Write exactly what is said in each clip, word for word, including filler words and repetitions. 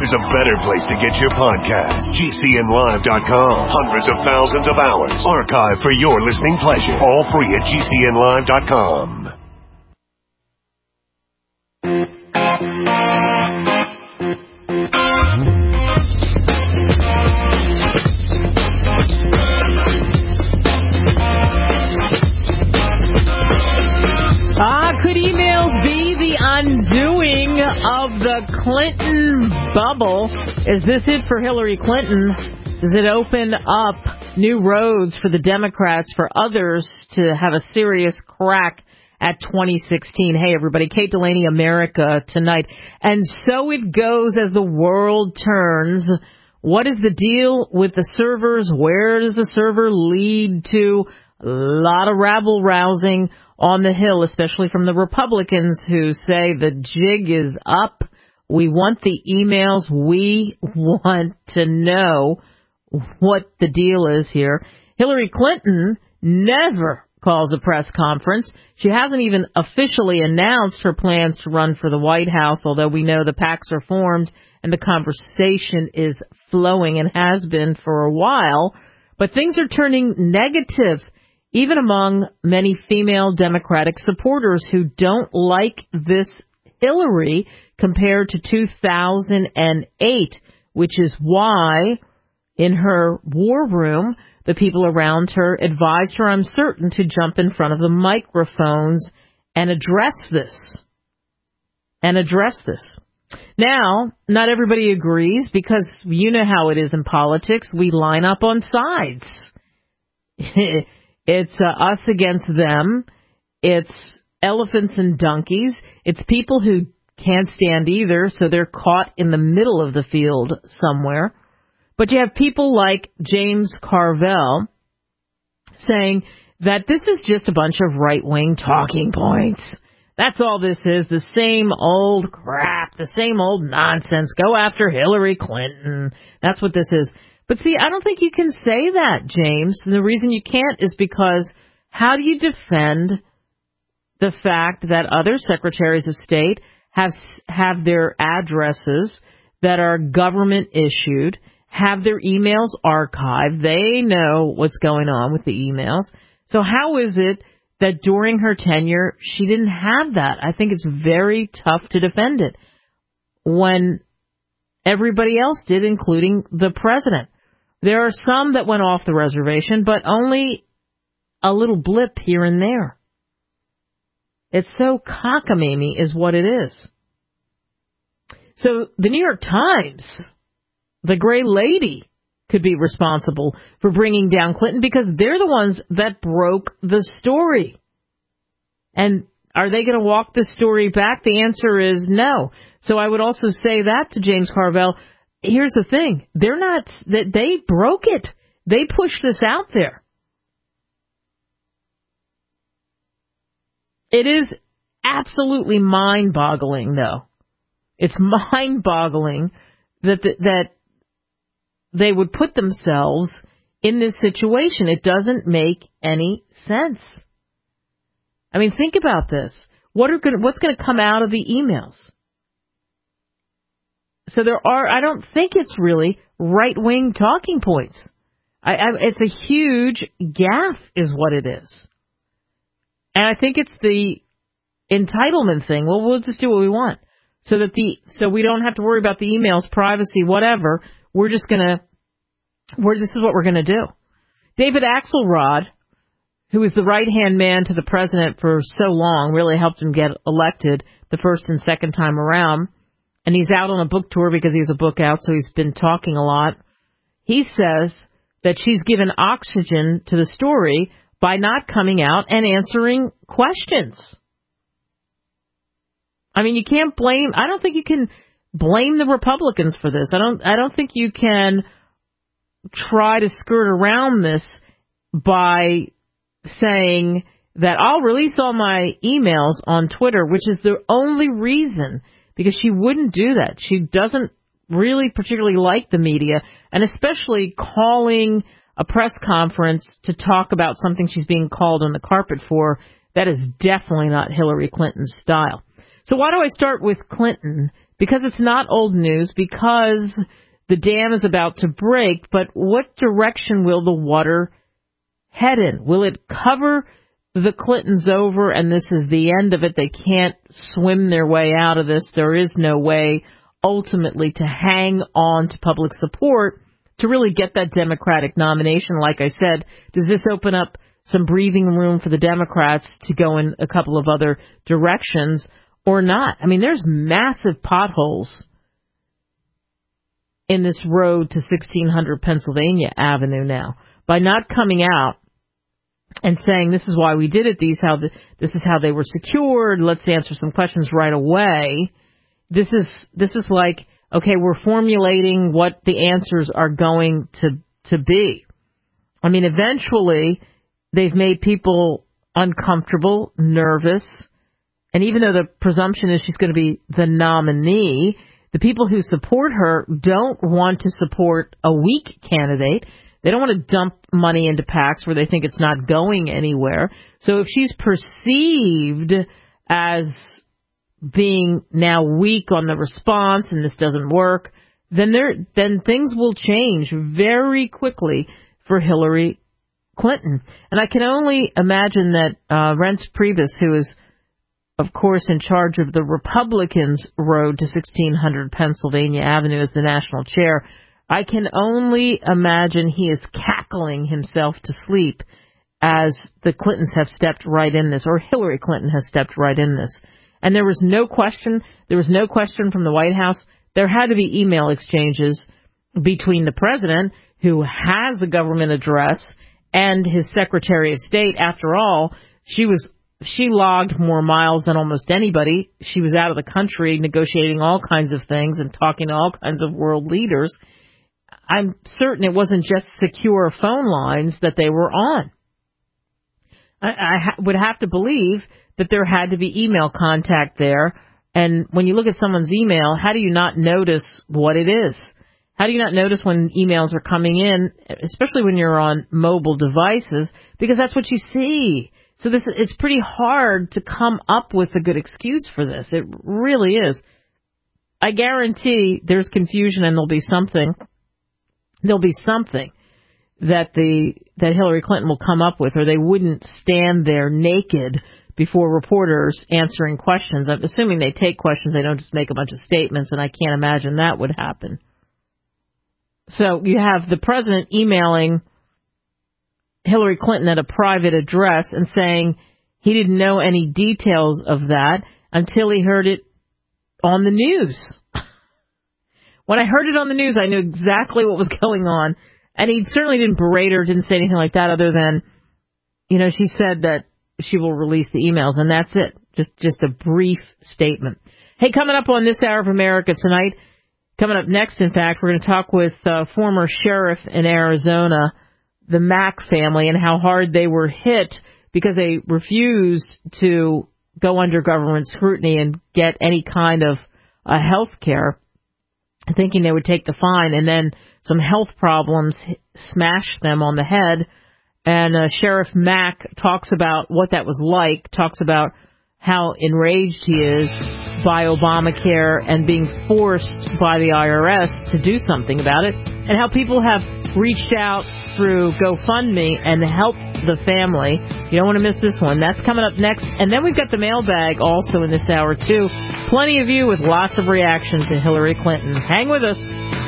there's a better place to get your podcast. G C N live dot com. Hundreds of thousands of hours archived for your listening pleasure. All free at G C N live dot com. Ah, could emails be the undoing of the Clinton bubble? Is this it for Hillary Clinton? Does it open up new roads for the Democrats, for others to have a serious crack at twenty sixteen? Hey, everybody, Kate Delaney, America Tonight. And so it goes as the world turns. What is the deal with the servers? Where does the server lead to? A lot of rabble-rousing on the Hill, especially from the Republicans who say the jig is up. We want the emails. We want to know what the deal is here. Hillary Clinton never calls a press conference. She hasn't even officially announced her plans to run for the White House, although we know the PACs are formed and the conversation is flowing and has been for a while. But things are turning negative, even among many female Democratic supporters who don't like this Hillary compared to two thousand eight, which is why in her war room, the people around her advised her, I'm certain, to jump in front of the microphones and address this. And address this. Now, not everybody agrees because you know how it is in politics. We line up on sides. It's uh, us against them. It's elephants and donkeys. It's people who can't stand either, so they're caught in the middle of the field somewhere. But you have people like James Carville saying that this is just a bunch of right-wing talking points. That's all this is, the same old crap, the same old nonsense. Go after Hillary Clinton. That's what this is. But see, I don't think you can say that, James. And the reason you can't is because how do you defend the fact that other secretaries of state have have their addresses that are government issued, have their emails archived? They know what's going on with the emails. So how is it that during her tenure she didn't have that? I think it's very tough to defend it when everybody else did, including the president. There are some that went off the reservation, but only a little blip here and there. It's so cockamamie is what it is. So the New York Times, the Gray Lady, could be responsible for bringing down Clinton because they're the ones that broke the story. And are they going to walk the story back? The answer is no. So I would also say that to James Carville. Here's the thing. They're not, that they broke it. They pushed this out there. It is absolutely mind-boggling, though. It's mind-boggling that, that, that they would put themselves in this situation. It doesn't make any sense. I mean, think about this. What are going, what's going to come out of the emails? So there are, I don't think it's really right-wing talking points. I, I, it's a huge gaffe is what it is. And I think it's the entitlement thing. Well, we'll just do what we want. So that the, so we don't have to worry about the emails, privacy, whatever. We're just going to, we're, this is what we're going to do. David Axelrod, who was the right-hand man to the president for so long, really helped him get elected the first and second time around. And he's out on a book tour because he has a book out, so he's been talking a lot. He says that she's given oxygen to the story by not coming out and answering questions. I mean, you can't blame, I don't think you can blame the Republicans for this. I don't, I don't think you can try to skirt around this by saying that I'll release all my emails on Twitter, which is the only reason, because she wouldn't do that. She doesn't really particularly like the media, and especially calling a press conference to talk about something she's being called on the carpet for. That is definitely not Hillary Clinton's style. So why do I start with Clinton? because it's not old news, because the dam is about to break, but what direction will the water head in? Will it cover the Clintons over and this is the end of it? They can't swim their way out of this. There is no way ultimately to hang on to public support to really get that Democratic nomination. Like I said, does this open up some breathing room for the Democrats to go in a couple of other directions or not? I mean, there's massive potholes in this road to sixteen hundred Pennsylvania Avenue now. By not coming out and saying this is why we did it, these how the, this is how they were secured, let's answer some questions right away. This is this is like, okay, we're formulating what the answers are going to to be. I mean, eventually they've made people uncomfortable, nervous, and even though the presumption is she's going to be the nominee, the people who support her don't want to support a weak candidate. They don't want to dump money into PACs where they think it's not going anywhere. So if she's perceived as being now weak on the response and this doesn't work, then there then things will change very quickly for Hillary Clinton. And I can only imagine that uh, Reince Priebus, who is, of course, in charge of the Republicans' road to sixteen hundred Pennsylvania Avenue as the national chair, I can only imagine he is cackling himself to sleep as the Clintons have stepped right in this, or Hillary Clinton has stepped right in this. And there was no question, there was no question from the White House. There had to be email exchanges between the president, who has a government address, and his Secretary of State. After all, she was she logged more miles than almost anybody. She was out of the country negotiating all kinds of things and talking to all kinds of world leaders. I'm certain it wasn't just secure phone lines that they were on. I, I ha- would have to believe that there had to be email contact there. And when you look at someone's email, how do you not notice what it is? How do you not notice when emails are coming in, especially when you're on mobile devices, because that's what you see. So this it's pretty hard to come up with a good excuse for this. It really is. I guarantee there's confusion and there'll be something. There'll be something that the that Hillary Clinton will come up with, or they wouldn't stand there naked before reporters answering questions. I'm assuming they take questions. They don't just make a bunch of statements, and I can't imagine that would happen. So you have the president emailing Hillary Clinton at a private address and saying he didn't know any details of that until he heard it on the news. When I heard it on the news, I knew exactly what was going on. And he certainly didn't berate her, didn't say anything like that other than, you know, she said that she will release the emails, and that's it. Just just a brief statement. Hey, coming up on This Hour of America tonight, coming up next, in fact, we're going to talk with uh, former sheriff in Arizona, the Mack family, and how hard they were hit because they refused to go under government scrutiny and get any kind of uh, health care, thinking they would take the fine, and then some health problems smashed them on the head. And uh, Sheriff Mack talks about what that was like, talks about how enraged he is by Obamacare and being forced by the I R S to do something about it, and how people have reached out through GoFundMe and helped the family. You don't want to miss this one. That's coming up next. And then we've got the mailbag also in this hour, too. Plenty of you with lots of reactions to Hillary Clinton. Hang with us.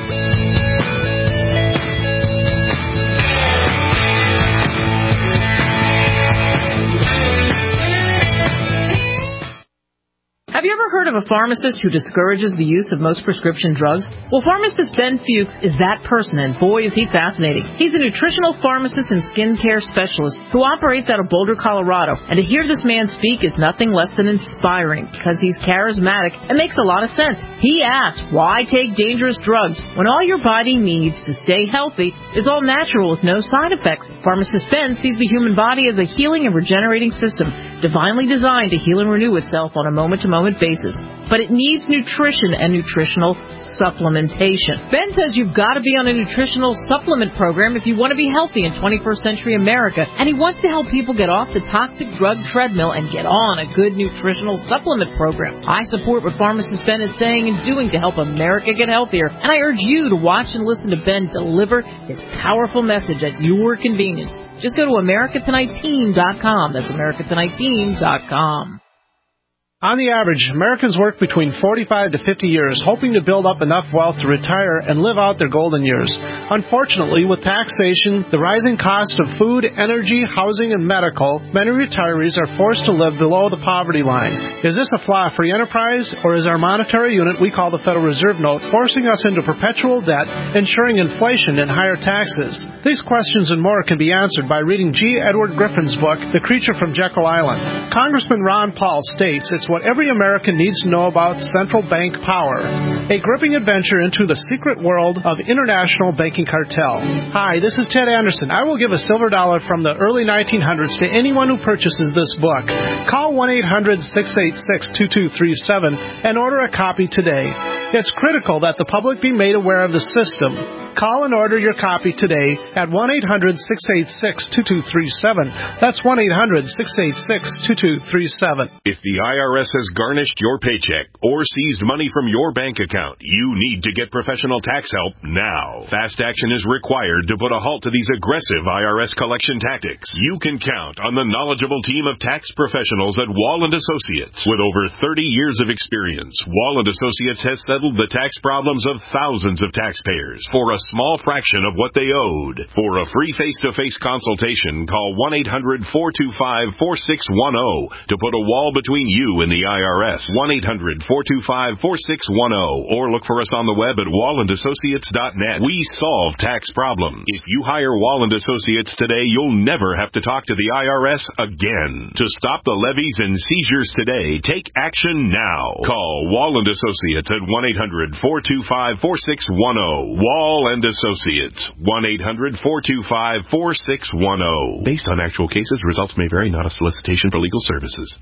Have you ever heard of a pharmacist who discourages the use of most prescription drugs? Well, pharmacist Ben Fuchs is that person, and boy, is he fascinating. He's a nutritional pharmacist and skincare specialist who operates out of Boulder, Colorado. And to hear this man speak is nothing less than inspiring, because he's charismatic and makes a lot of sense. He asks, why take dangerous drugs when all your body needs to stay healthy is all natural with no side effects? Pharmacist Ben sees the human body as a healing and regenerating system, divinely designed to heal and renew itself on a moment-to-moment frequent basis, but it needs nutrition and nutritional supplementation. Ben says you've got to be on a nutritional supplement program if you want to be healthy in twenty-first century America, and he wants to help people get off the toxic drug treadmill and get on a good nutritional supplement program. I support what pharmacist Ben is saying and doing to help America get healthier, and I urge you to watch and listen to Ben deliver his powerful message at your convenience. Just go to America Tonight Team dot com. That's America Tonight Team dot com. On the average, Americans work between forty-five to fifty years, hoping to build up enough wealth to retire and live out their golden years. Unfortunately, with taxation, the rising cost of food, energy, housing, and medical, many retirees are forced to live below the poverty line. Is this a flaw free enterprise, or is our monetary unit we call the Federal Reserve Note forcing us into perpetual debt, ensuring inflation and higher taxes? These questions and more can be answered by reading G. Edward Griffin's book, The Creature from Jekyll Island. Congressman Ron Paul states it's what every American needs to know about central bank power. A gripping adventure into the secret world of international banking cartel. Hi, this is Ted Anderson. I will give a silver dollar from the early nineteen hundreds to anyone who purchases this book. Call one eight hundred six eight six two two three seven and order a copy today. It's critical that the public be made aware of the system. Call and order your copy today at one eight hundred six eight six two two three seven. That's one eight hundred six eight six two two three seven. If the I R S has garnished your paycheck or seized money from your bank account, you need to get professional tax help now. Fast action is required to put a halt to these aggressive I R S collection tactics. You can count on the knowledgeable team of tax professionals at Wall and Associates. With over thirty years of experience, Wall and Associates has settled the tax problems of thousands of taxpayers for a small fraction of what they owed. For a free face-to-face consultation, call one eight hundred four two five four six one zero to put a wall between you and the I R S. one eight hundred four two five four six one zero or look for us on the web at wall and associates dot net. We solve tax problems. If you hire Wall and Associates today, you'll never have to talk to the I R S again. To stop the levies and seizures today, take action now. Call Wall and Associates at one eight hundred four two five four six one zero. Wall and Associates, one eight hundred four two five four six one zero. Based on actual cases, results may vary, not a solicitation for legal services.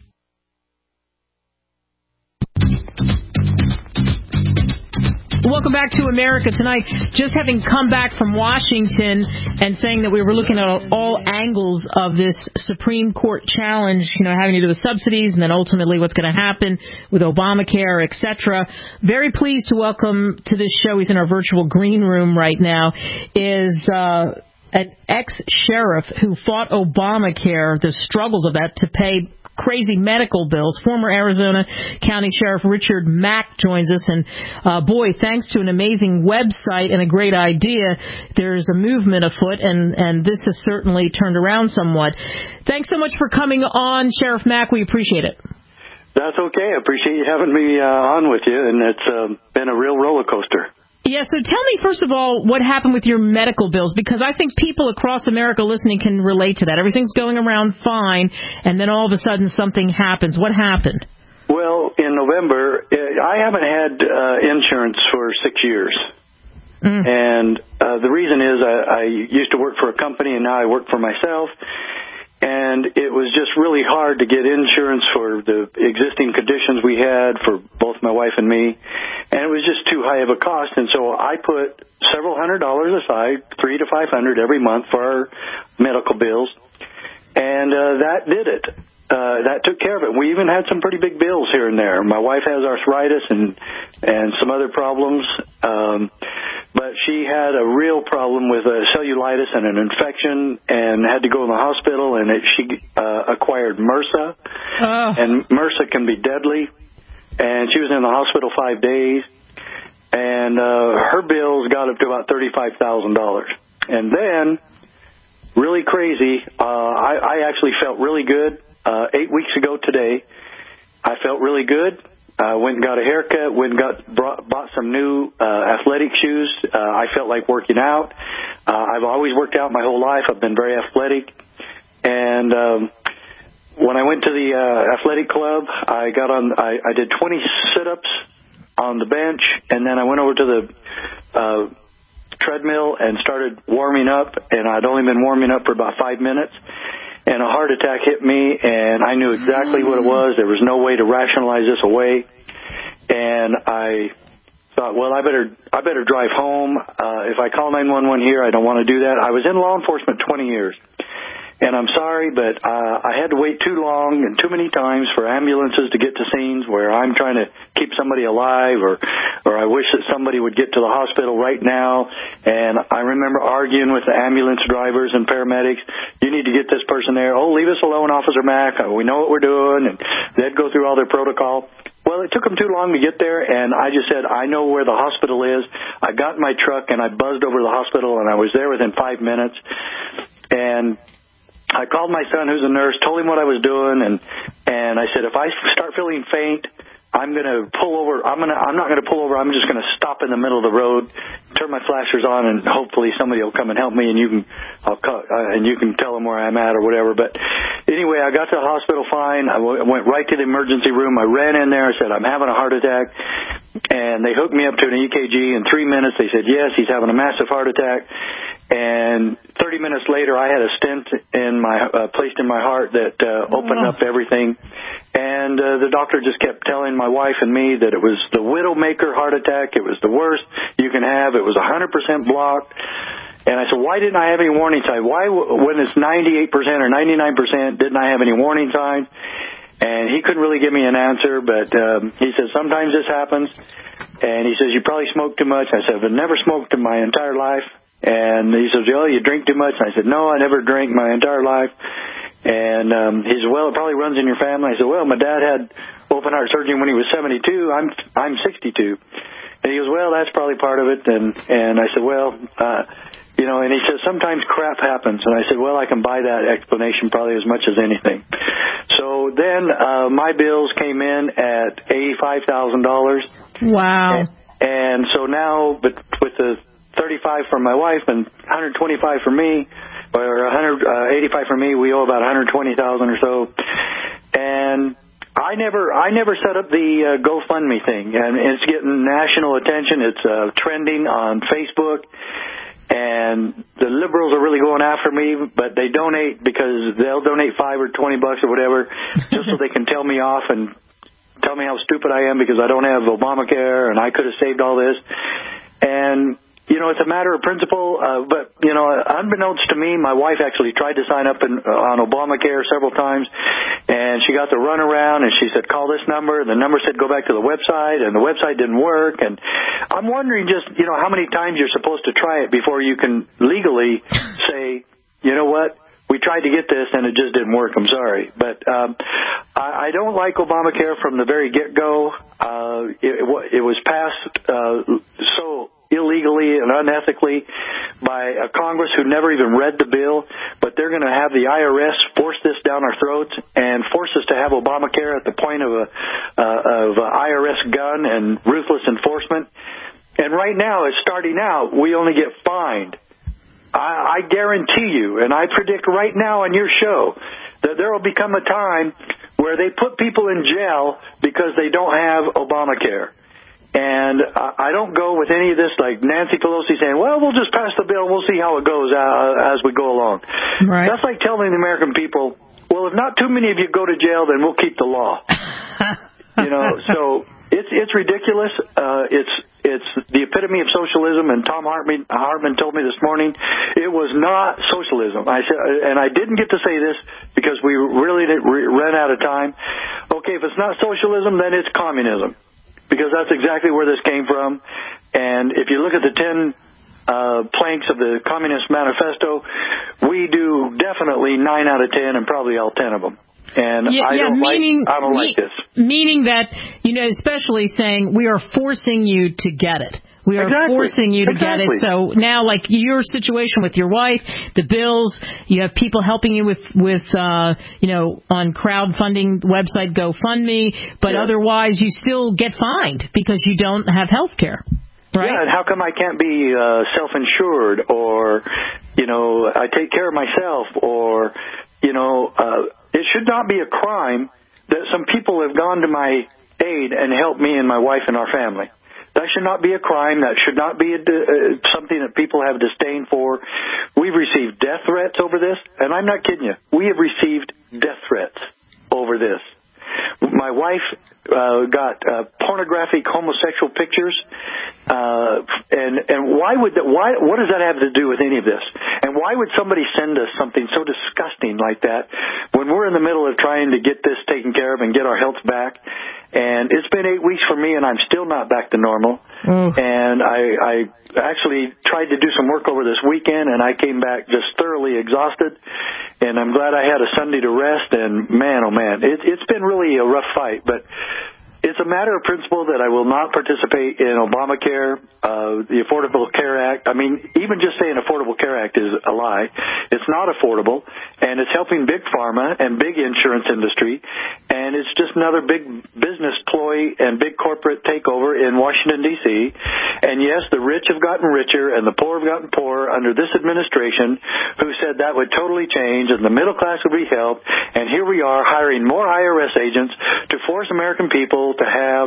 Welcome back to America Tonight. Just having come back from Washington and saying that we were looking at all angles of this Supreme Court challenge, you know, having to do with subsidies and then ultimately what's going to happen with Obamacare, et cetera. Very pleased to welcome to this show, he's in our virtual green room right now, is uh, an ex-sheriff who fought Obamacare, the struggles of that, to pay crazy medical bills. Former Arizona County Sheriff Richard Mack joins us, and uh, boy, thanks to an amazing website and a great idea, there's a movement afoot, and, and this has certainly turned around somewhat. Thanks so much for coming on, Sheriff Mack. We appreciate it. That's okay. I appreciate you having me uh, on with you, and it's uh, been a real roller coaster. Yeah, so tell me, first of all, what happened with your medical bills, because I think people across America listening can relate to that. Everything's going around fine, and then all of a sudden something happens. What happened? Well, in November, I haven't had uh, insurance for six years. Mm. And uh, the reason is I, I used to work for a company, and now I work for myself. And it was just really hard to get insurance for the existing conditions we had for both my wife and me. And it was just too high of a cost. And so I put several hundred dollars aside, three to five hundred every month for our medical bills. And uh, that did it. Uh, that took care of it. We even had some pretty big bills here and there. My wife has arthritis and and some other problems, um, but she had a real problem with a cellulitis and an infection, and had to go in the hospital. And it, she uh, acquired MRSA, oh. and MRSA can be deadly. And she was in the hospital five days, and uh, her bills got up to about thirty-five thousand dollars. And then, really crazy, uh, I, I actually felt really good. Uh, eight weeks ago today, I felt really good. I uh, went and got a haircut, went and got brought, bought some new uh, athletic shoes. Uh, I felt like working out. Uh, I've always worked out my whole life. I've been very athletic. And um, when I went to the uh, athletic club, I got on. I, I did twenty sit-ups on the bench, and then I went over to the uh, treadmill and started warming up. And I'd only been warming up for about five minutes. and a heart attack hit me, and I knew exactly what it was. There was no way to rationalize this away, and I thought, well, I better I better drive home. Uh, if I call nine one one here, I don't want to do that. I was in law enforcement twenty years. And I'm sorry, but uh, I had to wait too long and too many times for ambulances to get to scenes where I'm trying to keep somebody alive, or or I wish that somebody would get to the hospital right now. And I remember arguing with the ambulance drivers and paramedics, you need to get this person there. Oh, leave us alone, Officer Mack. We know what we're doing. And they'd go through all their protocol. Well, it took them too long to get there, and I just said, I know where the hospital is. I got in my truck, and I buzzed over to the hospital, and I was there within five minutes. And I called my son, who's a nurse, told him what I was doing, and and I said, if I start feeling faint, I'm going to pull over. I'm going to. I'm not going to pull over. I'm just going to stop in the middle of the road, turn my flashers on, and hopefully somebody will come and help me, and you can, I'll call, uh, and you can tell them where I'm at or whatever. But anyway, I got to the hospital fine. I w- went right to the emergency room. I ran in there. I said, I'm having a heart attack, and they hooked me up to an E K G. In three minutes, they said, yes, he's having a massive heart attack. And thirty minutes later, I had a stent in my uh, placed in my heart that uh, opened oh. up everything. And uh, the doctor just kept telling my wife and me that it was the widowmaker heart attack. It was the worst you can have. It was one hundred percent blocked. And I said, why didn't I have any warning signs? Why, when it's ninety-eight percent or ninety-nine percent, didn't I have any warning signs? And he couldn't really give me an answer, but um, he said, sometimes this happens. And he says, you probably smoked too much. I said, I've never smoked in my entire life. And he says, oh, you drink too much? And I said, no, I never drank my entire life. And um, he said, well, it probably runs in your family. I said, well, my dad had open heart surgery when he was seventy-two. I'm I'm sixty-two. And he goes, well, that's probably part of it. And and I said, well, uh, you know, and he says, sometimes crap happens. And I said, well, I can buy that explanation probably as much as anything. So then uh, my bills came in at eighty-five thousand dollars. Wow. And, and so now, but with the thirty-five for my wife and one hundred twenty-five for me, or one hundred eighty-five for me, we owe about one hundred twenty thousand or so. And I never, I never set up the uh, GoFundMe thing, and it's getting national attention. It's uh, trending on Facebook, and the liberals are really going after me. But they donate because they'll donate five or twenty bucks or whatever, just so they can tell me off and tell me how stupid I am because I don't have Obamacare and I could have saved all this. And you know, it's a matter of principle, uh, but, you know, unbeknownst to me, my wife actually tried to sign up in, uh, on Obamacare several times, and she got the runaround, and she said, call this number, and the number said go back to the website, and the website didn't work, and I'm wondering just, you know, how many times you're supposed to try it before you can legally say, you know what, we tried to get this, and it just didn't work. I'm sorry. But um, I, I don't like Obamacare from the very get-go. Uh, it, it was passed uh, so illegally and unethically by a Congress who never even read the bill, but they're going to have the I R S force this down our throats and force us to have Obamacare at the point of a uh, of a I R S gun and ruthless enforcement. And right now, it's starting out, we only get fined. I, I guarantee you, and I predict right now on your show, that there will become a time where they put people in jail because they don't have Obamacare. And I don't go with any of this like Nancy Pelosi saying, well, we'll just pass the bill, we'll see how it goes uh, as we go along. Right. That's like telling the American people, well, if not too many of you go to jail, then we'll keep the law. You know, so it's it's ridiculous. Uh, it's it's the epitome of socialism, and Tom Hartman, Hartman told me this morning it was not socialism. I said, and I didn't get to say this because we really ran out of time. Okay, if it's not socialism, then it's communism. Because that's exactly where this came from. And if you look at the ten uh, planks of the Communist Manifesto, we do definitely nine out of ten and probably all ten of them. And yeah, I, yeah, don't meaning, like, I don't me, like this. Meaning that, you know, especially saying we are forcing you to get it. We are exactly. forcing you to exactly. get it. So now, like your situation with your wife, the bills, you have people helping you with, with uh, you know, on crowdfunding website GoFundMe, but yeah. otherwise you still get fined because you don't have health care. Right? Yeah, and how come I can't be uh, self-insured or, you know, I take care of myself or, you know, uh, it should not be a crime that some people have gone to my aid and helped me and my wife and our family. That should not be a crime. That should not be a, uh, something that people have disdain for. We've received death threats over this, and I'm not kidding you. We have received death threats over this. My wife uh, got uh, pornographic homosexual pictures, uh, and and why would that? Why? What does that have to do with any of this? And why would somebody send us something so disgusting like that when we're in the middle of trying to get this taken care of and get our health back? And it's been eight weeks for me, and I'm still not back to normal. Mm. And I, I actually tried to do some work over this weekend, and I came back just thoroughly exhausted. And I'm glad I had a Sunday to rest. And man, oh man, it, it's been really a rough fight. But it's a matter of principle that I will not participate in Obamacare, uh, the Affordable Care Act. I mean, even just saying Affordable Care Act is a lie. It's not affordable, and it's helping big pharma and big insurance industry, and it's just another big business ploy and big corporate takeover in Washington, D C And yes, the rich have gotten richer and the poor have gotten poorer under this administration, who said that would totally change and the middle class would be helped. And here we are hiring more I R S agents to force American people to have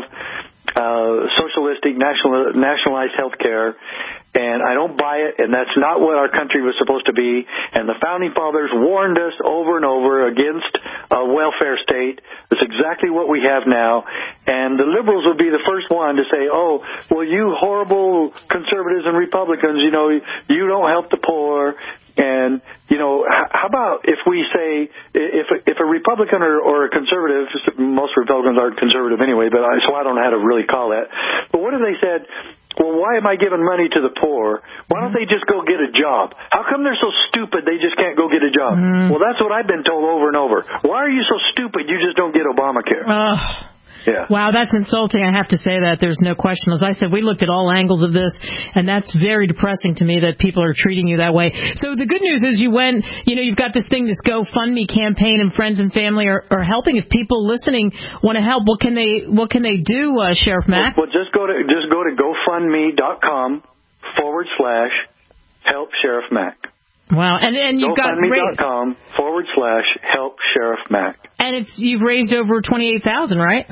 uh, socialistic, national, nationalized health care. And I don't buy it, and that's not what our country was supposed to be. And the Founding Fathers warned us over and over against a welfare state. That's exactly what we have now. And the liberals would be the first one to say, oh, well, you horrible conservatives and Republicans, you know, you don't help the poor. And, you know, how about if we say, if if a Republican or, or a conservative, most Republicans aren't conservative anyway, but I, so I don't know how to really call that. But what if they said, well, why am I giving money to the poor? Why don't they just go get a job? How come they're so stupid they just can't go get a job? Mm. Well, that's what I've been told over and over. Why are you so stupid you just don't get Obamacare? Uh. Yeah. Wow, that's insulting. I have to say that. There's no question. As I said, we looked at all angles of this, and that's very depressing to me that people are treating you that way. So the good news is you went, you know, you've got this thing, this GoFundMe campaign, and friends and family are, are helping. If people listening want to help, what can they what can they do, uh, Sheriff Mack? Well, well, just go to just go to GoFundMe.com forward slash help Sheriff Mack. Wow, and and you've got GoFundMe.com forward slash help Sheriff Mack. And it's you've raised over twenty-eight thousand, right?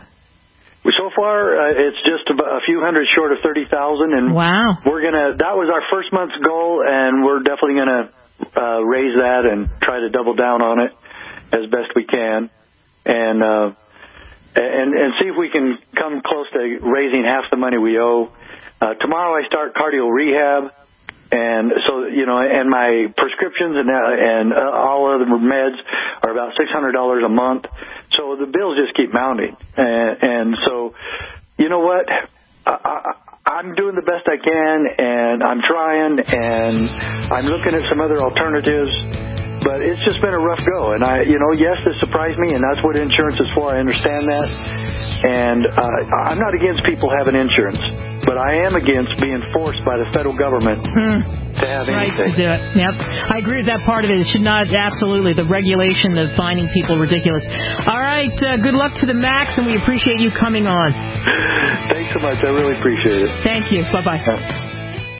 So far, uh, it's just about a few hundred short of thirty thousand, and wow, we're gonna. That was our first month's goal, and we're definitely gonna uh, raise that and try to double down on it as best we can, and uh, and and see if we can come close to raising half the money we owe. Uh, tomorrow, I start cardio rehab. And so, you know, and my prescriptions and uh, and uh, all other meds are about six hundred dollars a month. So the bills just keep mounting. And, and so, you know what? I, I, I'm doing the best I can, and I'm trying, and I'm looking at some other alternatives. But it's just been a rough go. And, I, you know, yes, this surprised me, and that's what insurance is for. I understand that. And uh, I'm not against people having insurance, but I am against being forced by the federal government hmm. to have anything. Right to do it. Yep. I agree with that part of it. It should not, absolutely, the regulation of finding people ridiculous. All right, uh, good luck to the Max, and we appreciate you coming on. Thanks so much. I really appreciate it. Thank you. Bye-bye. Uh,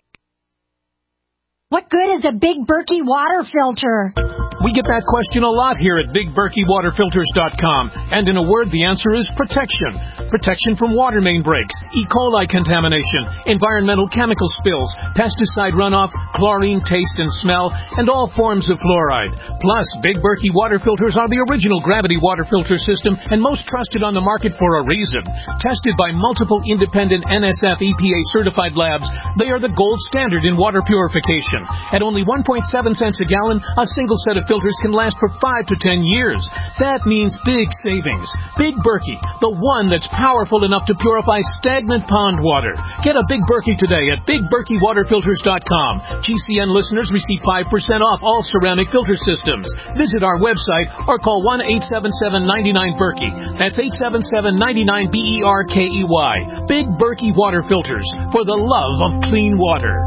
What good is a Big Berkey water filter? We get that question a lot here at Big Berkey Water Filters dot com. And in a word, the answer is protection. Protection from water main breaks, E. coli contamination, environmental chemical spills, pesticide runoff, chlorine taste and smell, and all forms of fluoride. Plus, Big Berkey water filters are the original gravity water filter system and most trusted on the market for a reason. Tested by multiple independent N S F E P A certified labs, they are the gold standard in water purification. At only one point seven cents a gallon, a single set of filters can last for five to ten years. That means big savings. Big Berkey, the one that's powerful enough to purify stagnant pond water. Get a Big Berkey today at Big Berkey Water Filters dot com. G C N listeners receive five percent off all ceramic filter systems. Visit our website or call one eight seven seven, nine nine, Berkey. That's eight seven seven, nine nine, B E R K E Y. Big Berkey Water Filters, for the love of clean water.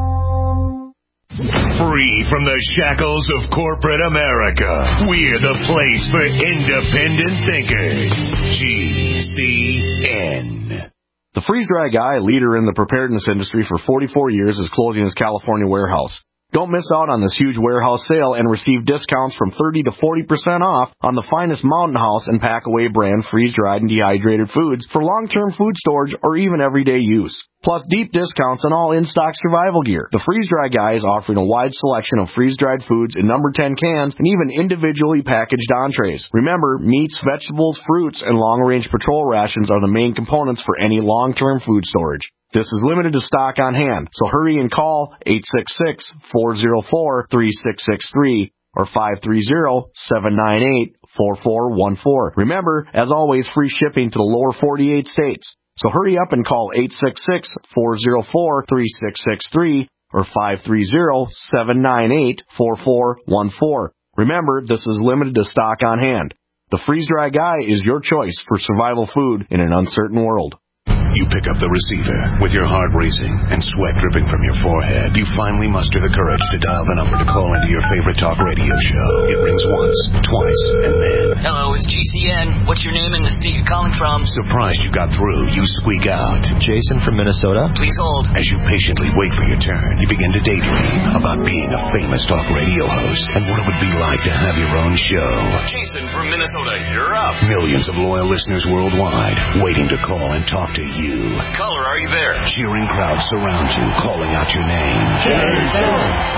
Free from the shackles of corporate America, we're the place for independent thinkers. G C N. The Freeze Dry Guy, leader in the preparedness industry for forty-four years, is closing his California warehouse. Don't miss out on this huge warehouse sale and receive discounts from thirty to forty percent off on the finest Mountain House and Packaway brand freeze-dried and dehydrated foods for long-term food storage or even everyday use. Plus deep discounts on all in-stock survival gear. The Freeze Dry Guy is offering a wide selection of freeze-dried foods in number ten cans and even individually packaged entrees. Remember, meats, vegetables, fruits, and long-range patrol rations are the main components for any long-term food storage. This is limited to stock on hand, so hurry and call eight six six, four zero four, three six six three or five three zero, seven nine eight, four four one four. Remember, as always, free shipping to the lower forty-eight states. So hurry up and call eight six six, four zero four, three six six three or five three zero, seven nine eight, four four one four. Remember, this is limited to stock on hand. The Freeze Dry Guy is your choice for survival food in an uncertain world. You pick up the receiver with your heart racing and sweat dripping from your forehead. You finally muster the courage to dial the number to call into your favorite talk radio show. It rings once, twice, and then... Hello, it's G C N. What's your name and the state you're calling from? Surprised you got through, you squeak out. Jason from Minnesota. Please hold. As you patiently wait for your turn, you begin to daydream about being a famous talk radio host and what it would be like to have your own show. Jason from Minnesota, you're up. Millions of loyal listeners worldwide waiting to call and talk to you. Caller, are you there? Cheering crowds surround you, calling out your name. Jason!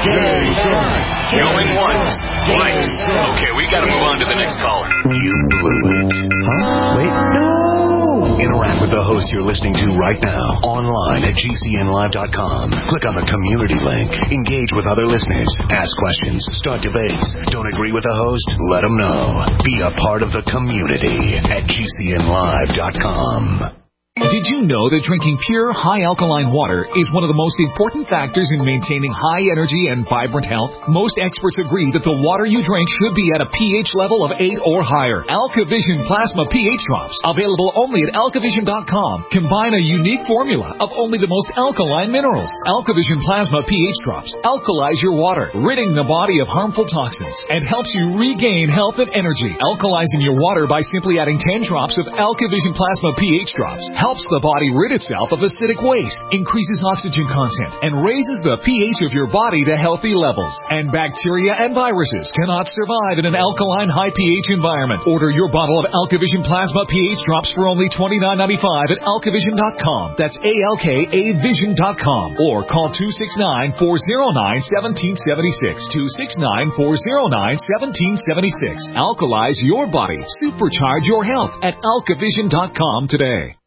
Jason! Going once, twice. Okay, we gotta move on to the next caller. You blew it. Huh? Wait. No! Interact with the host you're listening to right now, online at G C N live dot com. Click on the community link. Engage with other listeners. Ask questions. Start debates. Don't agree with the host? Let them know. Be a part of the community at G C N live dot com. Did you know that drinking pure, high-alkaline water is one of the most important factors in maintaining high energy and vibrant health? Most experts agree that the water you drink should be at a pH level of eight or higher. AlkaVision Plasma pH Drops, available only at alkavision dot com, combine a unique formula of only the most alkaline minerals. AlkaVision Plasma pH Drops alkalize your water, ridding the body of harmful toxins, and helps you regain health and energy. Alkalizing your water by simply adding ten drops of AlkaVision Plasma pH Drops helps the body rid itself of acidic waste, increases oxygen content, and raises the pH of your body to healthy levels. And bacteria and viruses cannot survive in an alkaline high pH environment. Order your bottle of AlkaVision Plasma pH Drops for only twenty-nine ninety-five at alkavision dot com. That's A L K A vision dot com. Or call two six nine, four zero nine, one seven seven six. two six nine, four zero nine, one seven seven six. Alkalize your body. Supercharge your health at alkavision dot com today.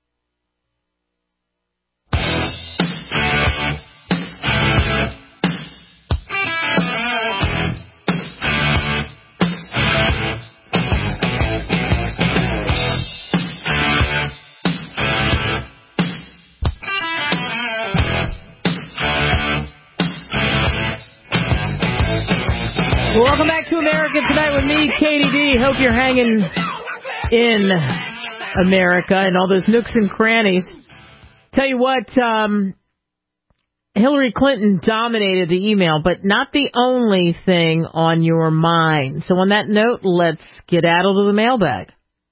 Welcome back to America Tonight with me, Katie D. Hope you're hanging in America and all those nooks and crannies. Tell you what, um, Hillary Clinton dominated the email, but not the only thing on your mind. So on that note, let's get out of the mailbag.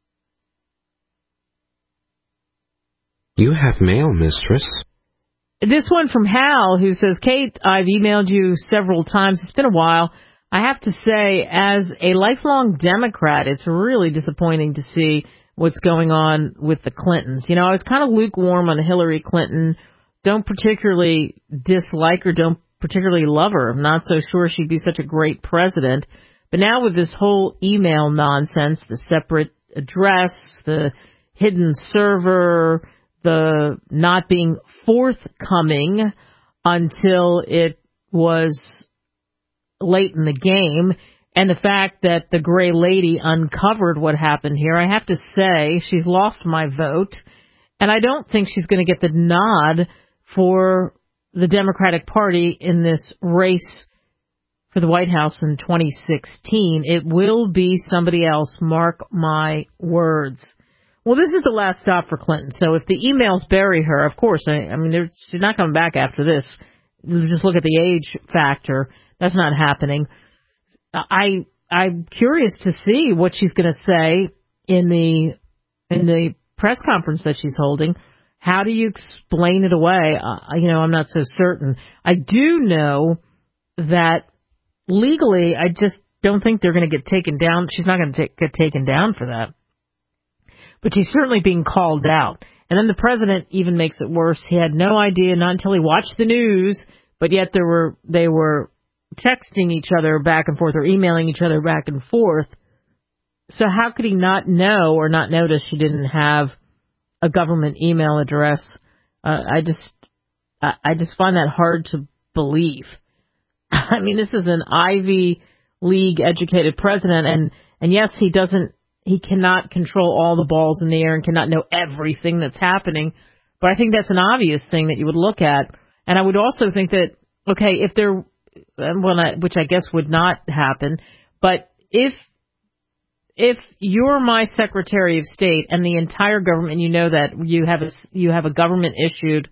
You have mail, mistress. This one from Hal, who says, Kate, I've emailed you several times. It's been a while. I have to say, as a lifelong Democrat, it's really disappointing to see what's going on with the Clintons. You know, I was kind of lukewarm on Hillary Clinton. Don't particularly dislike her, don't particularly love her. I'm not so sure she'd be such a great president. But now with this whole email nonsense, the separate address, the hidden server, the not being forthcoming until it was late in the game, and the fact that the gray lady uncovered what happened here, I have to say she's lost my vote, and I don't think she's going to get the nod for the Democratic Party in this race for the White House in twenty sixteen. It will be somebody else, mark my words. Well, this is the last stop for Clinton, so if the emails bury her, of course, I, I mean, she's not coming back after this. Just look at the age factor. That's not happening. I I'm curious to see what she's going to say in the in the press conference that she's holding. How do you explain it away? Uh, you know, I'm not so certain. I do know that legally, I just don't think they're going to get taken down. She's not going to get taken down for that. But she's certainly being called out. And then the president even makes it worse. He had no idea, not until he watched the news, but yet there were they were texting each other back and forth or emailing each other back and forth. So how could he not know or not notice she didn't have a government email address? Uh, I just I, I just find that hard to believe. I mean, this is an Ivy League educated president, and, and yes, he doesn't, he cannot control all the balls in the air and cannot know everything that's happening, but I think that's an obvious thing that you would look at. And I would also think that, okay, if there, well, which I guess would not happen, but if, if you're my Secretary of State and the entire government, you know that you have a, you have a government issued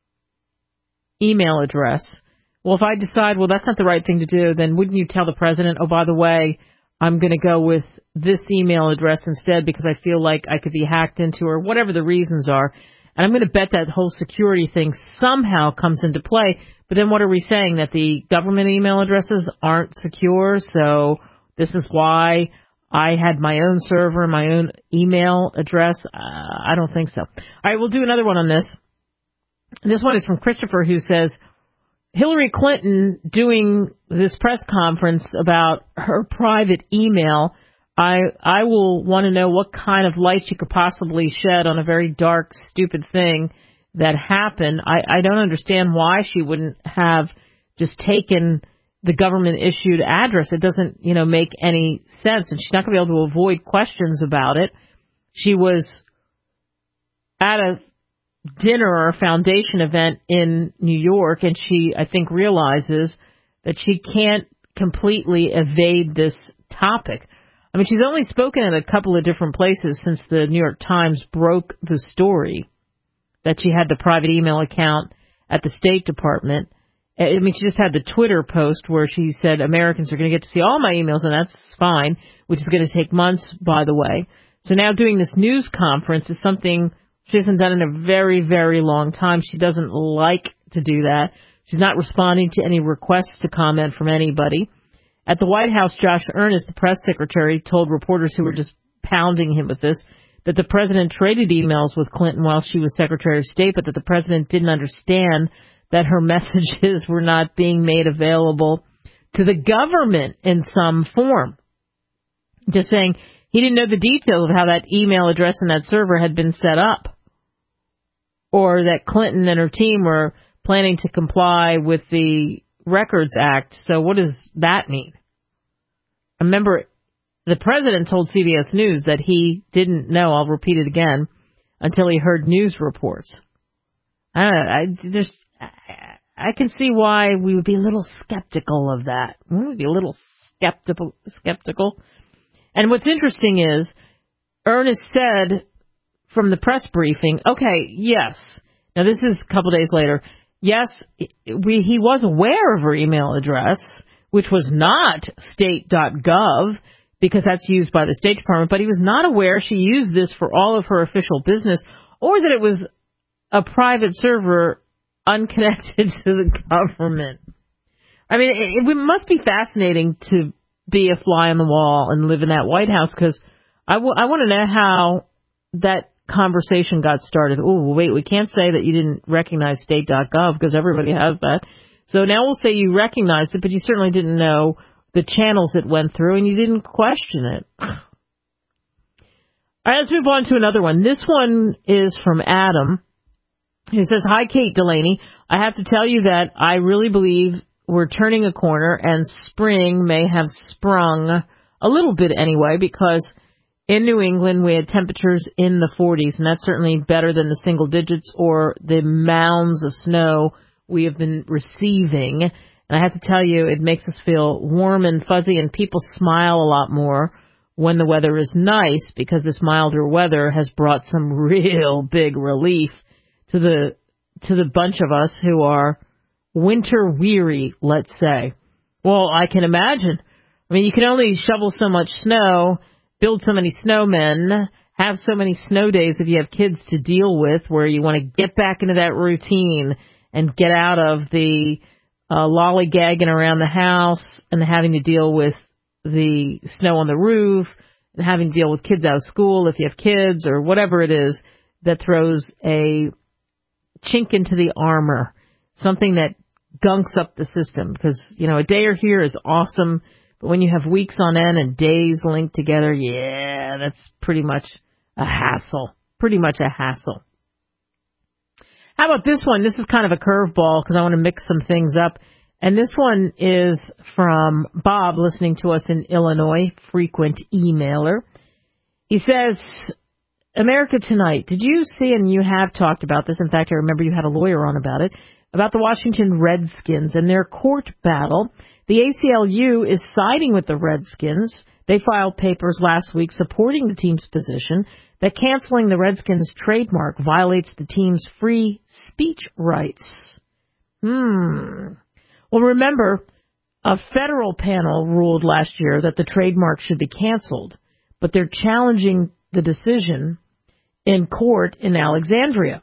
email address. Well, if I decide, well, that's not the right thing to do, then wouldn't you tell the president, oh, by the way, I'm going to go with this email address instead because I feel like I could be hacked into, or whatever the reasons are. And I'm going to bet that whole security thing somehow comes into play. But then what are we saying? That the government email addresses aren't secure? So this is why I had my own server, my own email address? Uh, I don't think so. All right, we'll do another one on this. This one is from Christopher, who says, Hillary Clinton doing this press conference about her private email, I I will want to know what kind of light she could possibly shed on a very dark, stupid thing that happened. I, I don't understand why she wouldn't have just taken the government-issued address. It doesn't, you know, make any sense, and she's not going to be able to avoid questions about it. She was at a dinner or a foundation event in New York, and she, I think, realizes that she can't completely evade this topic. I mean, she's only spoken at a couple of different places since the New York Times broke the story that she had the private email account at the State Department. I mean, she just had the Twitter post where she said Americans are going to get to see all my emails, and that's fine, which is going to take months, by the way. So now doing this news conference is something she hasn't done in a very, very long time. She doesn't like to do that. She's not responding to any requests to comment from anybody. At the White House, Josh Earnest, the press secretary, told reporters who were just pounding him with this that the president traded emails with Clinton while she was Secretary of State, but that the president didn't understand that her messages were not being made available to the government in some form. Just saying he didn't know the details of how that email address and that server had been set up, or that Clinton and her team were planning to comply with the Records Act. So what does that mean? Remember, the president told C B S News that he didn't know, I'll repeat it again, until he heard news reports. I don't know, I, there's, I, I can see why we would be a little skeptical of that. We would be a little skeptical. skeptical. And what's interesting is, Ernest said from the press briefing, okay, yes, now this is a couple days later, yes, we, he was aware of her email address, which was not state dot gov, because that's used by the State Department, but he was not aware she used this for all of her official business, or that it was a private server unconnected to the government. I mean, it, it must be fascinating to be a fly on the wall and live in that White House, because I, w- I want to know how that conversation got started. Oh, wait, we can't say that you didn't recognize state dot gov because everybody has that. So now we'll say you recognized it, but you certainly didn't know the channels it went through, and you didn't question it. All right, let's move on to another one. This one is from Adam, who says, hi, Kate Delaney. I have to tell you that I really believe we're turning a corner, and spring may have sprung a little bit anyway, because in New England we had temperatures in the forties, and that's certainly better than the single digits or the mounds of snow we have been receiving. And I have to tell you, it makes us feel warm and fuzzy, and people smile a lot more when the weather is nice, because this milder weather has brought some real big relief to the to the bunch of us who are winter weary, let's say. Well, I can imagine. I mean, you can only shovel so much snow, build so many snowmen, have so many snow days if you have kids to deal with, where you want to get back into that routine and get out of the uh, lollygagging around the house and having to deal with the snow on the roof and having to deal with kids out of school if you have kids or whatever it is that throws a chink into the armor, something that gunks up the system. Because, you know, a day or here is awesome, but when you have weeks on end and days linked together, yeah, that's pretty much a hassle. Pretty much a hassle. How about this one? This is kind of a curveball because I want to mix some things up. And this one is from Bob, listening to us in Illinois, frequent emailer. He says, America Tonight, did you see, and you have talked about this, in fact, I remember you had a lawyer on about it, about the Washington Redskins and their court battle. The A C L U is siding with the Redskins. They filed papers last week supporting the team's position that canceling the Redskins trademark violates the team's free speech rights. Hmm. Well, remember, a federal panel ruled last year that the trademark should be canceled, but they're challenging the decision in court in Alexandria.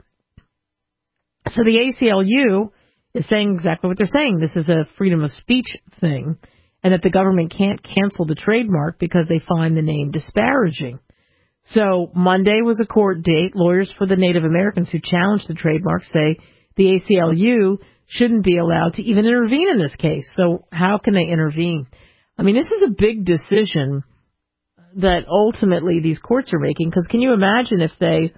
So the A C L U is saying exactly what they're saying. This is a freedom of speech thing, and that the government can't cancel the trademark because they find the name disparaging. So Monday was a court date. Lawyers for the Native Americans who challenged the trademark say the A C L U shouldn't be allowed to even intervene in this case. So how can they intervene? I mean, this is a big decision that ultimately these courts are making, because can you imagine if they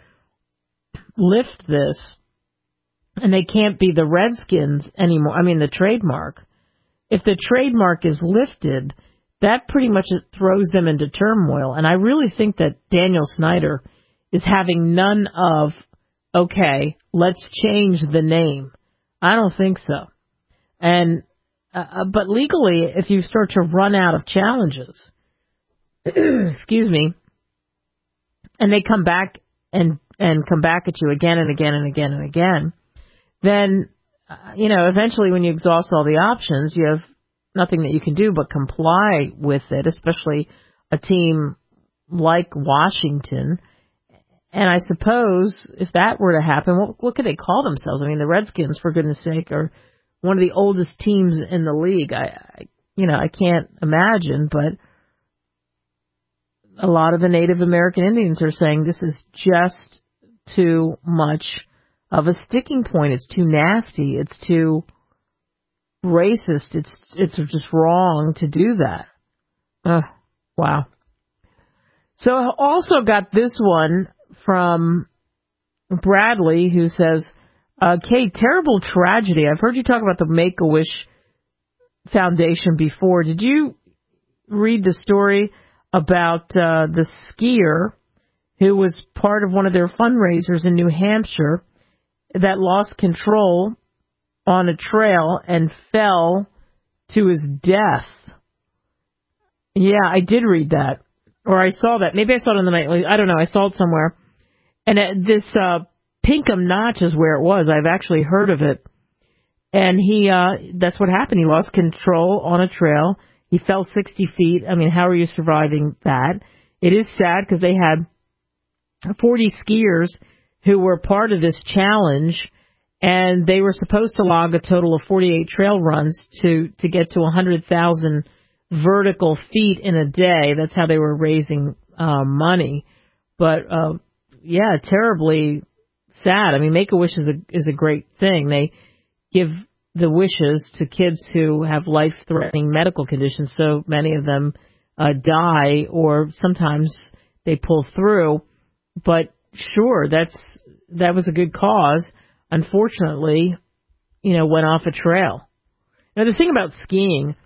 lift this and they can't be the Redskins anymore? I mean, the trademark. If the trademark is lifted, that pretty much throws them into turmoil. And I really think that Daniel Snyder is having none of, okay, let's change the name. I don't think so. And uh, but legally, if you start to run out of challenges, excuse me, and they come back and and come back at you again and again and again and again, then uh, you know, eventually when you exhaust all the options, you have nothing that you can do but comply with it, especially a team like Washington. And I suppose if that were to happen, what, what could they call themselves? I mean, the Redskins, for goodness sake, are one of the oldest teams in the league. I, I you know, I can't imagine, but a lot of the Native American Indians are saying this is just too much of a sticking point. It's too nasty. It's too racist. It's it's just wrong to do that. Uh, wow. So I also got this one from Bradley, who says, uh, Kate, terrible tragedy. I've heard you talk about the Make-A-Wish Foundation before. Did you read the story about uh, the skier who was part of one of their fundraisers in New Hampshire that lost control on a trail and fell to his death? Yeah, I did read that. Or I saw that. Maybe I saw it on the, I don't know, I saw it somewhere. And at this uh, Pinkham Notch is where it was. I've actually heard of it. And he, uh, that's what happened. He lost control on a trail. He fell sixty feet. I mean, how are you surviving that? It is sad because they had forty skiers who were part of this challenge, and they were supposed to log a total of forty-eight trail runs to, to get to one hundred thousand vertical feet in a day. That's how they were raising uh, money. But, uh, yeah, terribly sad. I mean, Make-A-Wish is a, is a great thing. They give the wishes to kids who have life-threatening medical conditions. So many of them uh, die, or sometimes they pull through. But sure, that's that was a good cause. Unfortunately, you know, went off a trail. Now, the thing about skiing,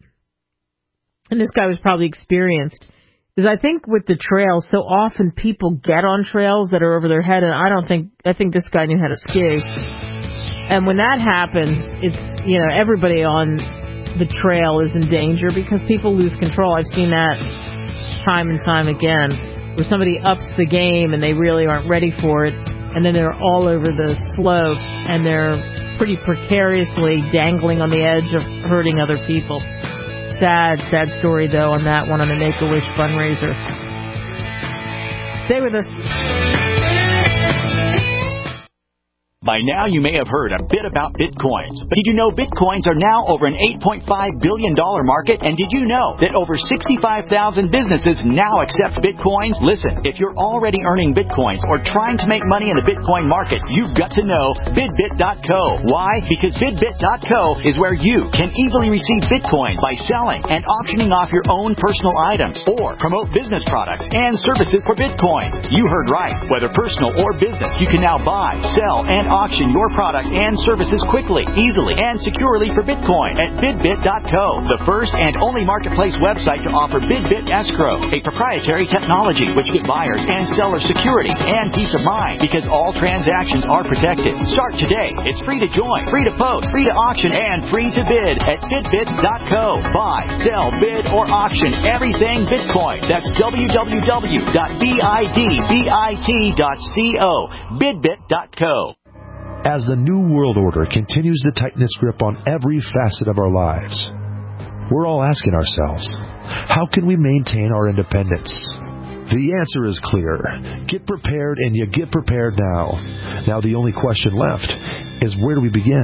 and this guy was probably experienced, is I think with the trails, so often people get on trails that are over their head, and I don't think, I think this guy knew how to ski. And when that happens, it's, you know, everybody on the trail is in danger because people lose control. I've seen that time and time again, where somebody ups the game and they really aren't ready for it, and then they're all over the slope, and they're pretty precariously dangling on the edge of hurting other people. Sad, sad story, though, on that one, on the Make-A-Wish fundraiser. Stay with us. By now, you may have heard a bit about Bitcoins. But did you know Bitcoins are now over an eight point five billion dollars market? And did you know that over sixty-five thousand businesses now accept Bitcoins? Listen, if you're already earning Bitcoins or trying to make money in the Bitcoin market, you've got to know Bidbit dot co. Why? Because Bidbit dot co is where you can easily receive Bitcoin by selling and auctioning off your own personal items or promote business products and services for Bitcoins. You heard right. Whether personal or business, you can now buy, sell, and auction your product and services quickly, easily, and securely for Bitcoin at Bidbit dot co, the first and only marketplace website to offer Bidbit Escrow, a proprietary technology which gives buyers and sellers security and peace of mind because all transactions are protected. Start today. It's free to join, free to post, free to auction, and free to bid at Bidbit dot co. Buy, sell, bid, or auction everything Bitcoin. That's w w w dot bidbit dot co. Bidbit dot co. As the New World Order continues to tighten its grip on every facet of our lives, we're all asking ourselves, how can we maintain our independence? The answer is clear. Get prepared, and you get prepared now. Now the only question left is, where do we begin?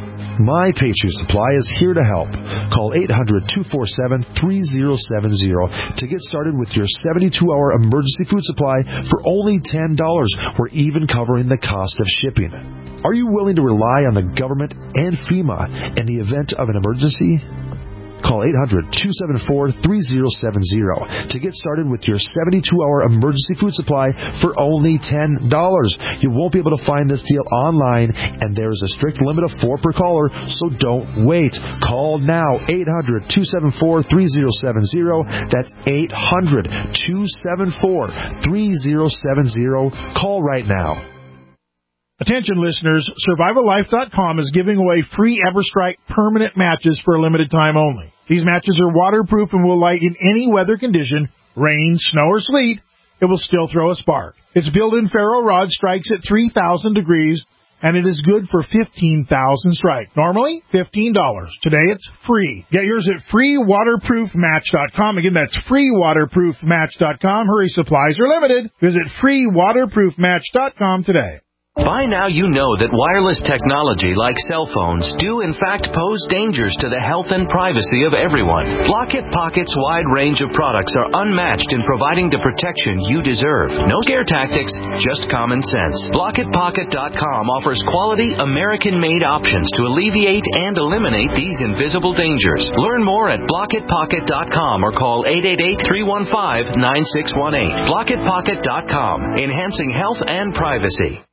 My Patriot Supply is here to help. Call eight hundred, two four seven, three zero seven zero to get started with your seventy-two hour emergency food supply for only ten dollars. We're even covering the cost of shipping. Are you willing to rely on the government and FEMA in the event of an emergency? Call eight hundred, two seven four, three zero seven zero to get started with your seventy-two hour emergency food supply for only ten dollars. You won't be able to find this deal online, and there is a strict limit of four per caller, so don't wait. Call now, eight hundred, two seven four, three zero seven zero. That's eight hundred, two seven four, three zero seven zero. Call right now. Attention listeners, Survival Life dot com is giving away free EverStrike permanent matches for a limited time only. These matches are waterproof and will light in any weather condition, rain, snow, or sleet. It will still throw a spark. Its built-in ferro rod strikes at three thousand degrees, and it is good for fifteen thousand strikes. Normally, fifteen dollars. Today, it's free. Get yours at free waterproof match dot com. Again, that's free waterproof match dot com. Hurry, supplies are limited. Visit free waterproof match dot com today. By now you know that wireless technology like cell phones do in fact pose dangers to the health and privacy of everyone. Blockit Pocket's wide range of products are unmatched in providing the protection you deserve. No scare tactics, just common sense. Blockit Pocket dot com offers quality American-made options to alleviate and eliminate these invisible dangers. Learn more at Blockit Pocket dot com or call eight eight eight, three one five, nine six one eight. Blockit Pocket dot com, enhancing health and privacy.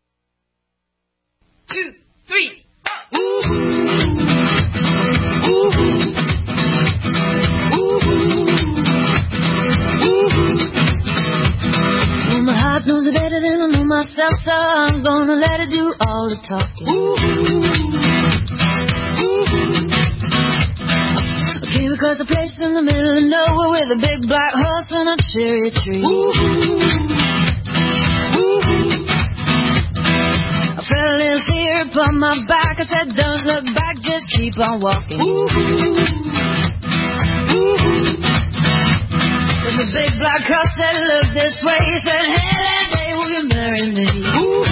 Two, three, ooh, ooh, ooh, ooh. My heart knows it better than I know myself, so I'm gonna let it do all the talking. Ooh, ooh. I came across a place in the middle of nowhere with a big black horse and a cherry tree. Ooh, ooh. I felt a little fear upon my back. I said, don't look back, just keep on walking. Ooh, ooh. But the big black horse said, look this way. He said, hey, that day will you marry me? Ooh,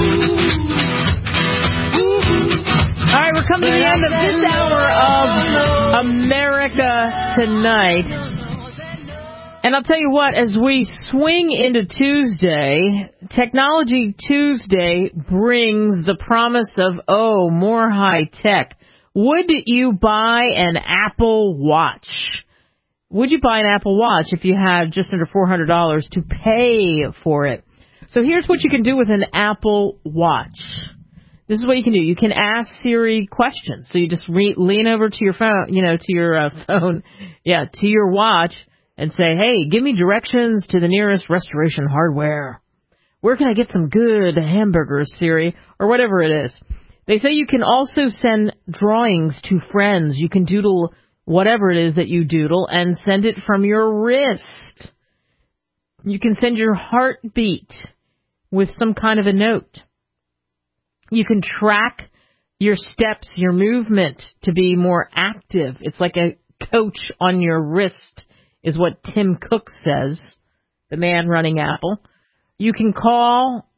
ooh. All right, we're coming to the end of this hour of America Tonight. And I'll tell you what, as we swing into Tuesday, Technology Tuesday brings the promise of, oh, more high tech. Would you buy an Apple Watch? Would you buy an Apple Watch if you had just under four hundred dollars to pay for it? So here's what you can do with an Apple Watch. This is what you can do. You can ask Siri questions. So you just re- lean over to your phone, you know, to your uh, phone, yeah, to your watch, and say, hey, give me directions to the nearest Restoration Hardware. Where can I get some good hamburgers, Siri? Or whatever it is. They say you can also send drawings to friends. You can doodle whatever it is that you doodle and send it from your wrist. You can send your heartbeat with some kind of a note. You can track your steps, your movement to be more active. It's like a coach on your wrist, is what Tim Cook says, the man running Apple. You can call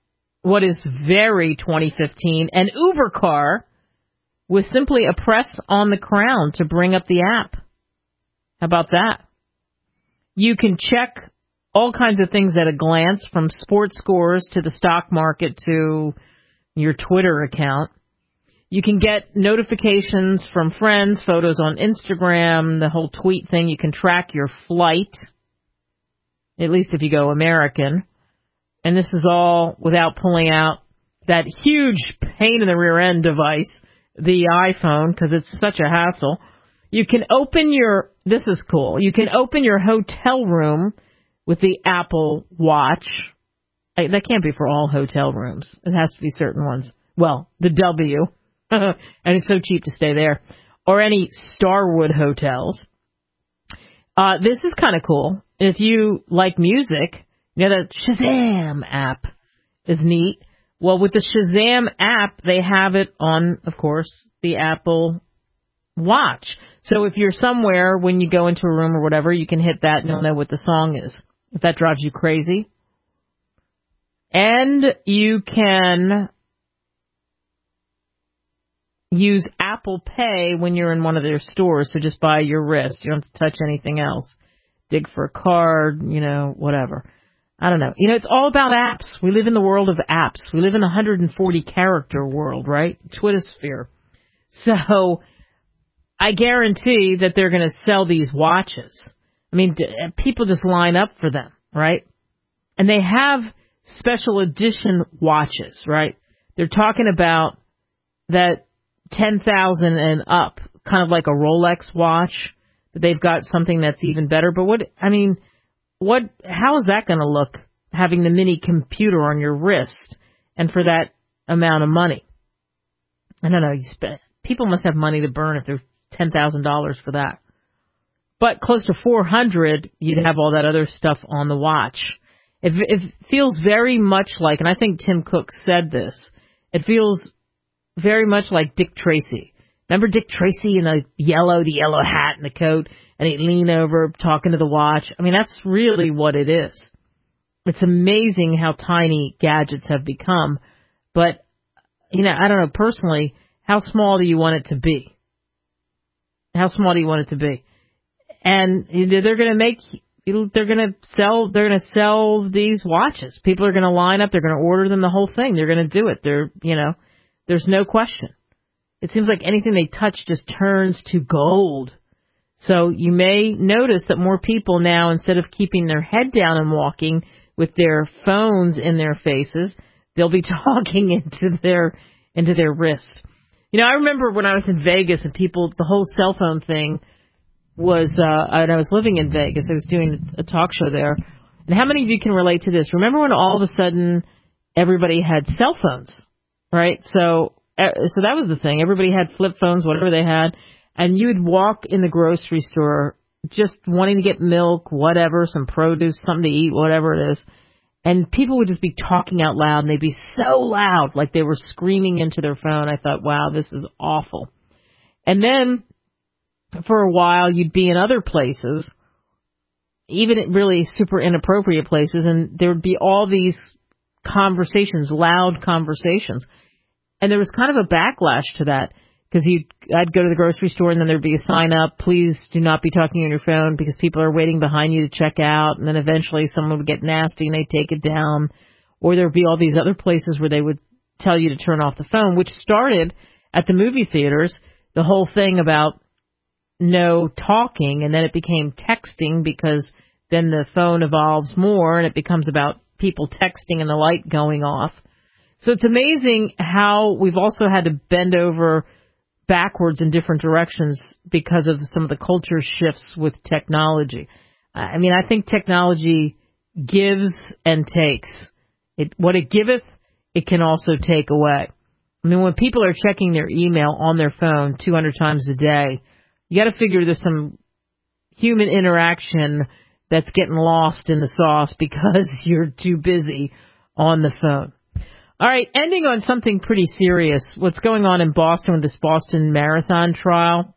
what is very twenty fifteen, an Uber car with simply a press on the crown to bring up the app. How about that? You can check all kinds of things at a glance, from sports scores to the stock market to your Twitter account. You can get notifications from friends, photos on Instagram, the whole tweet thing. You can track your flight, at least if you go American. And this is all without pulling out that huge pain in the rear end device, the iPhone, because it's such a hassle. You can open your, this is cool, you can open your hotel room with the Apple Watch. That can't be for all hotel rooms. It has to be certain ones. Well, the W. And it's so cheap to stay there. Or any Starwood hotels. Uh, this is kind of cool. If you like music, you know, the Shazam app is neat. Well, with the Shazam app, they have it on, of course, the Apple Watch. So if you're somewhere, when you go into a room or whatever, you can hit that and you'll know what the song is, if that drives you crazy. And you can use Apple Pay when you're in one of their stores, so just buy your wrist. You don't have to touch anything else. Dig for a card, you know, whatever. I don't know. You know, it's all about apps. We live in the world of apps. We live in a one hundred forty character world, right? Twittersphere. So I guarantee that they're going to sell these watches. I mean, people just line up for them, right? And they have special edition watches, right? They're talking about that ten thousand and up, kind of like a Rolex watch. But they've got something that's even better. But what, I mean, what? How is that going to look, having the mini computer on your wrist, and for that amount of money? I don't know. You spend, people must have money to burn if they're ten thousand dollars for that. But close to four hundred, you'd have all that other stuff on the watch. It, it feels very much like, and I think Tim Cook said this, it feels very much like Dick Tracy. Remember Dick Tracy in the yellow, the yellow hat and the coat, and he'd lean over talking to the watch? I mean, that's really what it is. It's amazing how tiny gadgets have become. But, you know, I don't know, personally, how small do you want it to be? How small do you want it to be? And they're going to make, they're going to sell, they're going to sell these watches. People are going to line up. They're going to order them, the whole thing. They're going to do it. They're, you know, there's no question. It seems like anything they touch just turns to gold. So you may notice that more people now, instead of keeping their head down and walking with their phones in their faces, they'll be talking into their, into their wrist. You know, I remember when I was in Vegas and people, the whole cell phone thing was, uh, and I was living in Vegas. I was doing a talk show there. And how many of you can relate to this? Remember when all of a sudden everybody had cell phones, right? So, uh, so that was the thing. Everybody had flip phones, whatever they had. And you would walk in the grocery store just wanting to get milk, whatever, some produce, something to eat, whatever it is. And people would just be talking out loud, and they'd be so loud, like they were screaming into their phone. I thought, wow, this is awful. And then for a while, you'd be in other places, even at really super inappropriate places, and there would be all these conversations, loud conversations. And there was kind of a backlash to that, because you'd, I'd go to the grocery store, and then there'd be a sign up, please do not be talking on your phone because people are waiting behind you to check out. And then eventually someone would get nasty and they'd take it down. Or there'd be all these other places where they would tell you to turn off the phone, which started at the movie theaters, the whole thing about no talking, and then it became texting, because then the phone evolves more and it becomes about people texting and the light going off. So it's amazing how we've also had to bend over backwards in different directions because of some of the culture shifts with technology. I mean, I think technology gives and takes. It, what it giveth, it can also take away. I mean, when people are checking their email on their phone two hundred times a day, you got to figure there's some human interaction that's getting lost in the sauce because you're too busy on the phone. All right, ending on something pretty serious. What's going on in Boston with this Boston Marathon trial?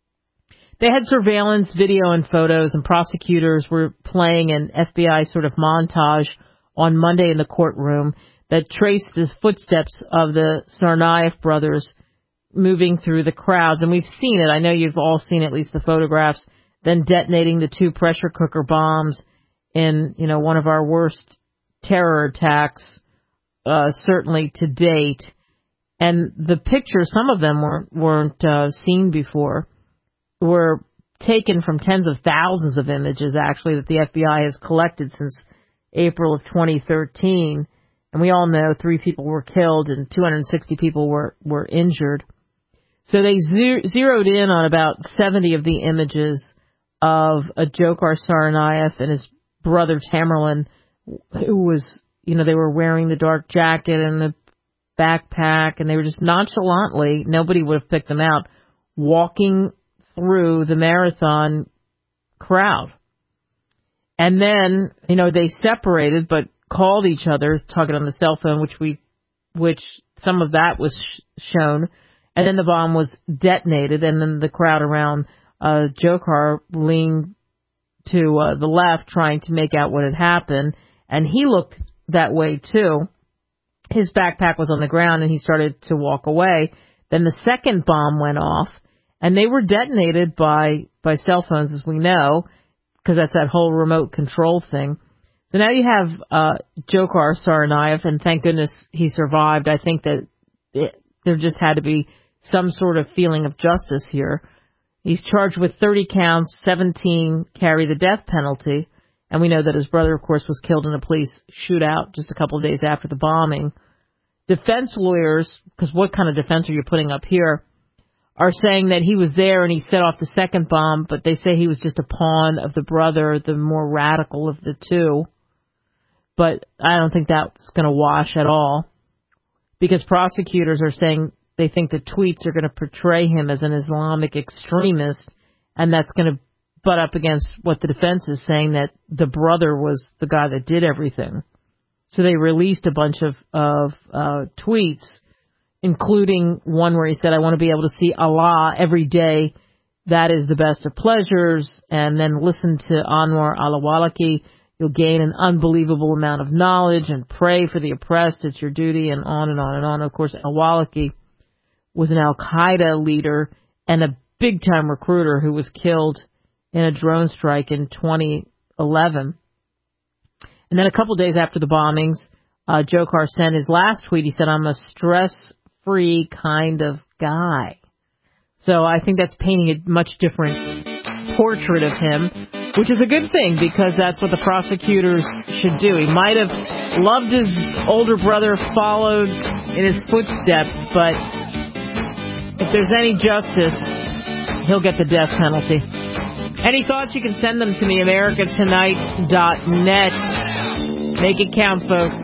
They had surveillance video and photos, and prosecutors were playing an F B I sort of montage on Monday in the courtroom. that traced the footsteps of the Tsarnaev brothers moving through the crowds. And we've seen it. I know you've all seen at least the photographs. Then detonating the two pressure cooker bombs in, you know, one of our worst terror attacks, uh, certainly to date. And the pictures, some of them weren't, weren't uh, seen before, were taken from tens of thousands of images, actually, that the F B I has collected since April of twenty thirteen. And we all know three people were killed and two hundred sixty people were, were injured. So they ze- zeroed in on about seventy of the images of a Dzhokhar Tsarnaev and his brother Tamerlan, who was, you know, they were wearing the dark jacket and the backpack, and they were just nonchalantly, nobody would have picked them out, walking through the marathon crowd. And then, you know, they separated, but called each other, talking on the cell phone, which we, which some of that was sh- shown. And then the bomb was detonated, and then the crowd around uh, Dzhokhar leaned to uh, the left, trying to make out what had happened. And he looked that way too. His backpack was on the ground, and he started to walk away. Then the second bomb went off, and they were detonated by, by cell phones, as we know, because that's that whole remote control thing. So now you have uh, Dzhokhar Tsarnaev, and thank goodness he survived. I think that it, there just had to be some sort of feeling of justice here. He's charged with thirty counts, seventeen carry the death penalty. And we know that his brother, of course, was killed in a police shootout just a couple of days after the bombing. Defense lawyers, because what kind of defense are you putting up here, are saying that he was there and he set off the second bomb, but they say he was just a pawn of the brother, the more radical of the two. But I don't think that's going to wash at all, because prosecutors are saying they think the tweets are going to portray him as an Islamic extremist, and that's going to butt up against what the defense is saying, that the brother was the guy that did everything. So they released a bunch of, of uh, tweets, including one where he said, I want to be able to see Allah every day. That is the best of pleasures. And then listen to Anwar al-Awlaki. You'll gain an unbelievable amount of knowledge, and pray for the oppressed. It's your duty, and on and on and on. Of course, al-Awlaki was an Al-Qaeda leader and a big-time recruiter who was killed in a drone strike in twenty eleven. And then a couple days after the bombings, uh, Dzhokhar sent his last tweet. He said, I'm a stress-free kind of guy. So I think that's painting a much different portrait of him, which is a good thing, because that's what the prosecutors should do. He might have loved his older brother, followed in his footsteps, but if there's any justice, he'll get the death penalty. Any thoughts? You can send them to me, America Tonight dot net. Make it count, folks.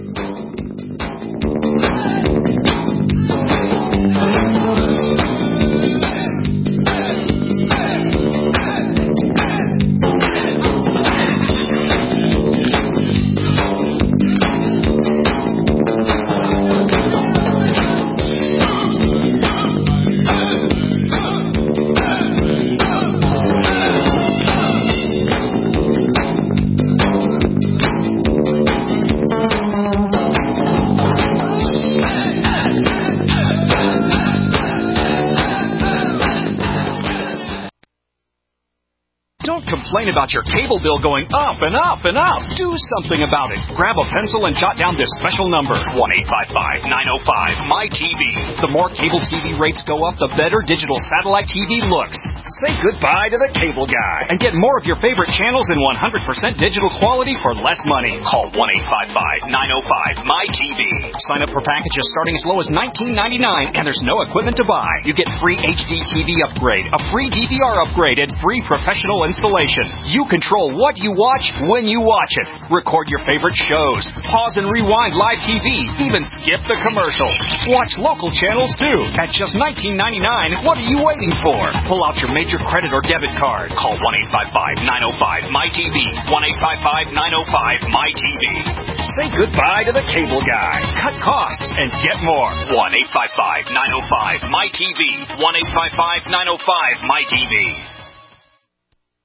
Complain about your cable bill going up and up and up. Do something about it. Grab a pencil and jot down this special number, one eight five five, nine oh five, M Y T V. The more cable T V rates go up, the better digital satellite T V looks. Say goodbye to the cable guy and get more of your favorite channels in one hundred percent digital quality for less money. Call one eight five five, nine oh five, M Y T V. Sign up for packages starting as low as nineteen ninety-nine, and there's no equipment to buy. You get free H D T V upgrade, a free D V R upgrade, and free professional installation. You control what you watch when you watch it. Record your favorite shows. Pause and rewind live T V. Even skip the commercials. Watch local channels too. At just nineteen ninety-nine, what are you waiting for? Pull out your major credit or debit card. Call one eight five five, nine oh five, M Y T V. one eight five five, nine oh five, M Y T V. Say goodbye to the cable guy. Cut costs and get more. one eight five five, nine oh five, M Y T V. one eight five five, nine oh five, M Y T V.